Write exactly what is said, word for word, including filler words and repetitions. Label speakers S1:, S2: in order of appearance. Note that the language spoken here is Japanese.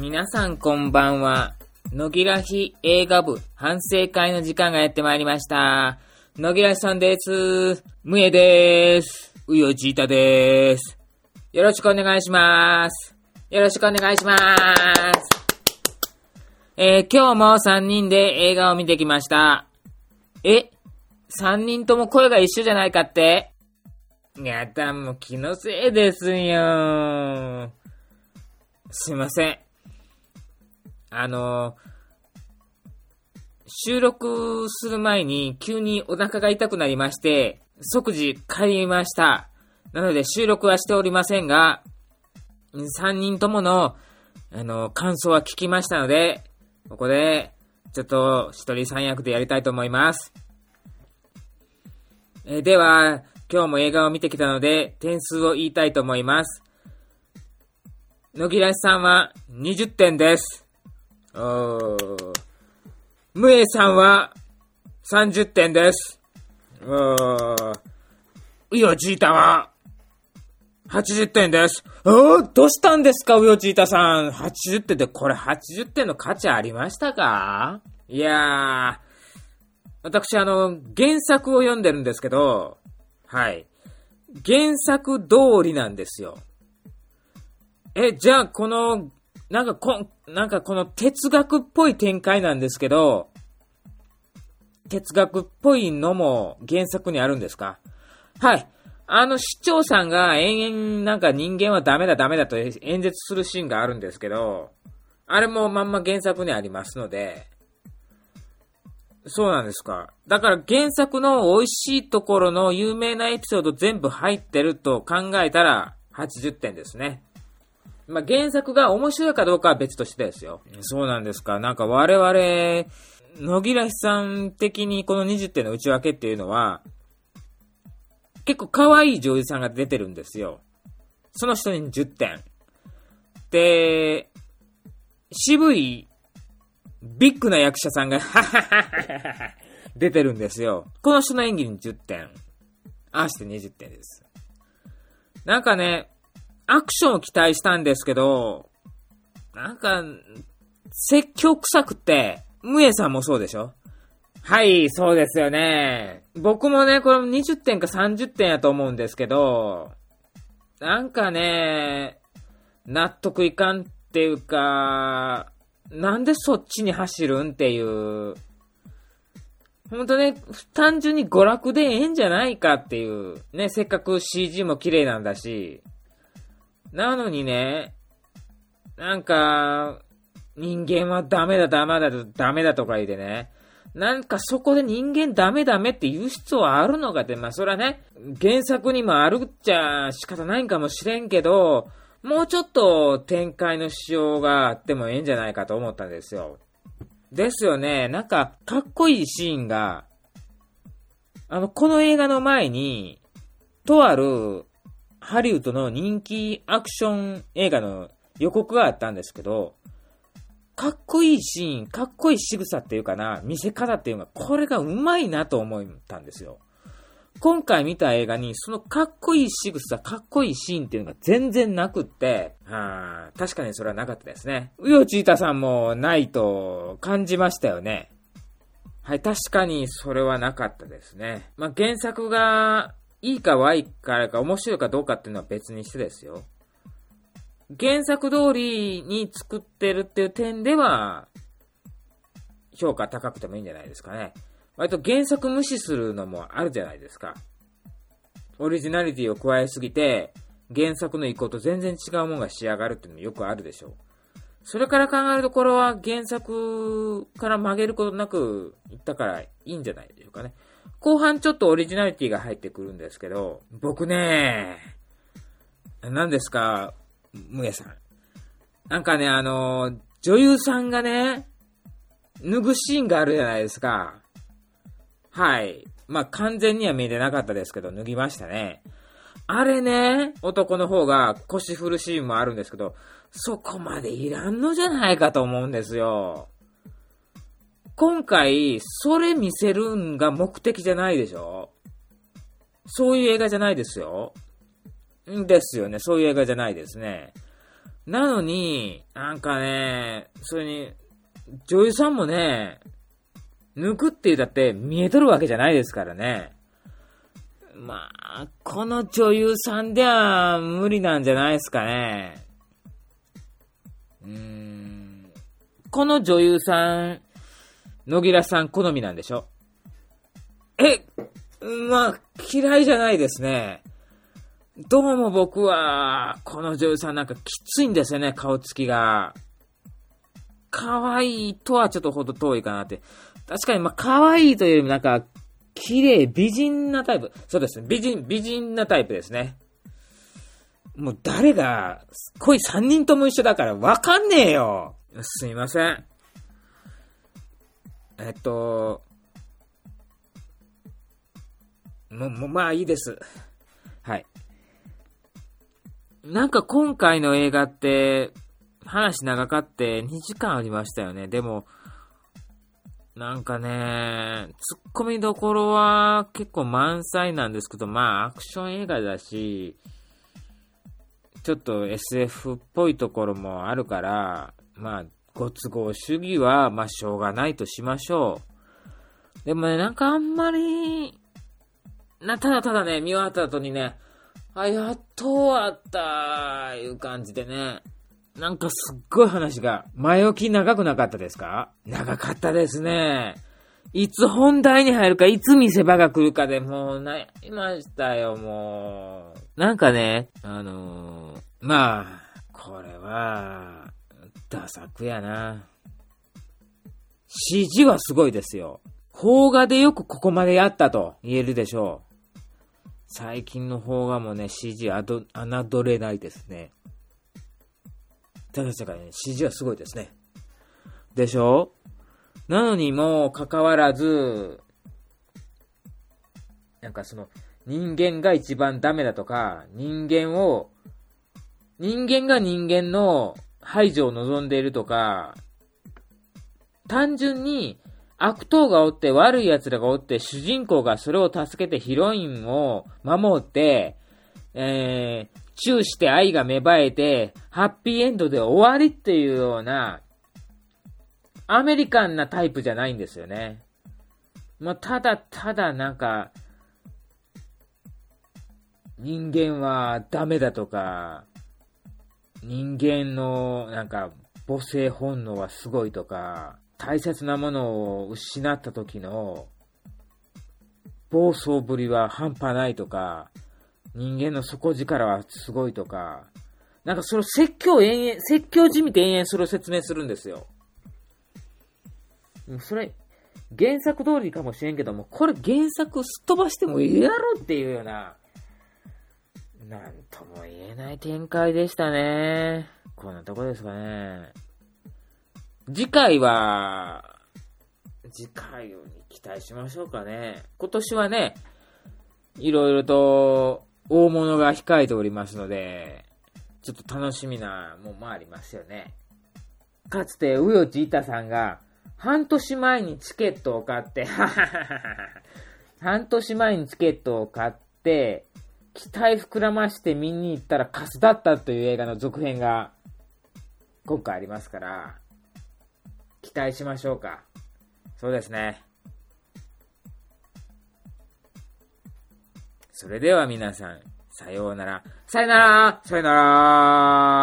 S1: 皆さんこんばんは。野木らひ映画部反省会の時間がやってまいりました。野木らひさんです。むえです。うよちいたです。よろしくお願いします。よろしくお願いします。えー、今日もさんにんで映画を見てきました。え ?さん 人とも声が一緒じゃないかって？やだ、もう気のせいですよ。すいません。あの、収録する前に急にお腹が痛くなりまして、即時帰りました。なので収録はしておりませんが、さんにんともの、あの、感想は聞きましたので、ここで、ちょっと一人三役でやりたいと思います。えー、では、今日も映画を見てきたので、点数を言いたいと思います。野木らしさんはにじゅってんです。おー。むえさんはさんじゅってんです。おー。うよちいたははちじゅってんです。おー、どうしたんですか、うよちいたさん。はちじゅってんで、これはちじゅってんの価値ありましたか？いやー、私あの、原作を読んでるんですけど、はい。原作通りなんですよ。え、じゃあこの、なんかこ、なんかこの哲学っぽい展開なんですけど、哲学っぽいのも原作にあるんですか？はい。あの市長さんが延々なんか人間はダメだダメだと演説するシーンがあるんですけど、あれもまんま原作にありますので、そうなんですか。だから原作の美味しいところの有名なエピソード全部入ってると考えたらはちじゅってんですね。まあ、原作が面白いかどうかは別としてですよ。そうなんですか。なんか我々、野木らひさん的にこのにじゅってんの内訳っていうのは、結構可愛い女優さんが出てるんですよ。その人にじゅってん。で、渋い、ビッグな役者さんが、はははは出てるんですよ。この人の演技にじゅってん。合わせてにじゅってんです。なんかね、アクションを期待したんですけど、なんか、説教臭くて、ムエさんもそうでしょ？はい、そうですよね。僕もね、これにじゅってんかさんじゅってんやと思うんですけど、なんかね、納得いかんっていうか、なんでそっちに走るんっていう、ほんとね、単純に娯楽でええんじゃないかっていう、ね、せっかく シージー も綺麗なんだし、なのにね、なんか、人間はダメだダメだダメだとか言ってね、なんかそこで人間ダメダメって言う必要はあるのかって、まあそれはね、原作にもあるっちゃ仕方ないんかもしれんけど、もうちょっと展開のしようがあってもええんじゃないかと思ったんですよ。ですよね、なんかかっこいいシーンが、あの、この映画の前に、とある、ハリウッドの人気アクション映画の予告があったんですけど、かっこいいシーン、かっこいい仕草っていうかな、見せ方っていうのが、これがうまいなと思ったんですよ。今回見た映画に、そのかっこいい仕草、かっこいいシーンっていうのが全然なくって、はぁ、確かにそれはなかったですね。うよちいたさんもないと感じましたよね。はい、確かにそれはなかったですね。まあ、原作が、いいか悪いかか面白いかどうかっていうのは別にしてですよ。原作通りに作ってるっていう点では、評価高くてもいいんじゃないですかね。割と原作無視するのもあるじゃないですか。オリジナリティを加えすぎて、原作の意向と全然違うものが仕上がるっていうのもよくあるでしょう。それから考えるところは原作から曲げることなくいったからいいんじゃないでしょうかね。後半ちょっとオリジナリティが入ってくるんですけど、僕ね、何ですか、むえさん。なんかね、あの、女優さんがね、脱ぐシーンがあるじゃないですか。はい。まあ、完全には見えてなかったですけど、脱ぎましたね。あれね、男の方が腰振るシーンもあるんですけど、そこまでいらんのじゃないかと思うんですよ。今回、それ見せるんが目的じゃないでしょ？そういう映画じゃないですよ。ですよね。そういう映画じゃないですね。 なのに、なんかね、それに、女優さんもね、抜くって言うだって見えとるわけじゃないですからね。まあ、この女優さんでは無理なんじゃないですかね。うーん。この女優さん、野木良さん好みなんでしょ？え、まあ、嫌いじゃないですね。どうも僕は、この女優さんなんかきついんですよね、顔つきが。可愛いとはちょっとほど遠いかなって。確かに、まあ、可愛いというよりもなんか、綺麗、美人なタイプ。そうですね。美人、美人なタイプですね。もう誰が、恋さんにんとも一緒だからわかんねえよ。すいません。えっと、もう、もうまあいいです。はい。なんか今回の映画って、話長かってにじかんありましたよね。でも、なんかね、ツッコミどころは結構満載なんですけど、まあアクション映画だし、ちょっと エスエフ っぽいところもあるから、まあご都合主義はまあしょうがないとしましょう。でもね、なんかあんまり、な、ただただね、見終わった後にね、あ、やっと終わったーいう感じでね、なんかすっごい話が、前置き長くなかったですか？長かったですね。いつ本題に入るか、いつ見せ場が来るかでもう悩みましたよ、もう。なんかね、あのー、まあ、これは、ダ作やな。シージー はすごいですよ。邦画でよくここまでやったと言えるでしょう。最近の邦画もね、シージー あど、侮れないですね。確かにね、シージー はすごいですね。でしょ？なのにもかかわらず、なんかその、人間が一番ダメだとか、人間を、人間が人間の排除を望んでいるとか、単純に悪党がおって悪い奴らがおって主人公がそれを助けてヒロインを守って、えー、チューして愛が芽生えて、ハッピーエンドで終わりっていうような、アメリカンなタイプじゃないんですよね。まあ、ただただなんか、人間はダメだとか、人間のなんか母性本能はすごいとか、大切なものを失った時の暴走ぶりは半端ないとか、人間の底力はすごいとか、なんかそれ説教延々、説教じみて延々それを説明するんですよ。それ、原作通りかもしれんけども、これ原作すっ飛ばしてもいいやろっていうような、なんとも言えない展開でしたね。こんなとこですかね。次回は、次回に期待しましょうかね。今年はね、いろいろと大物が控えておりますので、ちょっと楽しみなもんもありますよね。かつて、うよちいたさんが、半年前にチケットを買って、半年前にチケットを買って、期待膨らまして見に行ったらカスだったという映画の続編が、今回ありますから、期待しましょうか。そうですね。それでは皆さん、さようなら。さよならさよなら